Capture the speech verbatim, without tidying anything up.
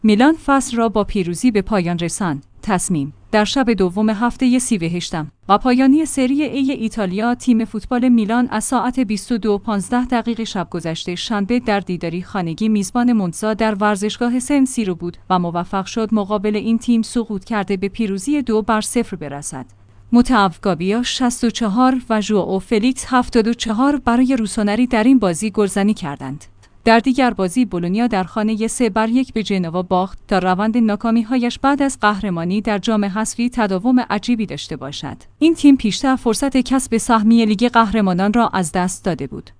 میلان فصل را با پیروزی به پایان رساند. تصمیم در شب دوم هفته سی و هشتم و پایانی سری ای ایتالیا، تیم فوتبال میلان از ساعت بیست و دو و پانزده دقیقه شب گذشته شنبه در دیداری خانگی میزبان مونزا در ورزشگاه سن سیرو بود و موفق شد مقابل این تیم سقوط کرده به پیروزی دو بر صفر برسد. متعو گابیا شصت و چهار و ژوئو فلیکس هفتاد و چهار برای روسونری در این بازی گلزنی کردند. در دیگر بازی بولونیا در خانه سه بر یک به ژنوا باخت تا روند ناکامی‌هایش بعد از قهرمانی در جام حذفی تداوم عجیبی داشته باشد. این تیم پیشتر فرصت کسب سهمیه لیگ قهرمانان را از دست داده بود.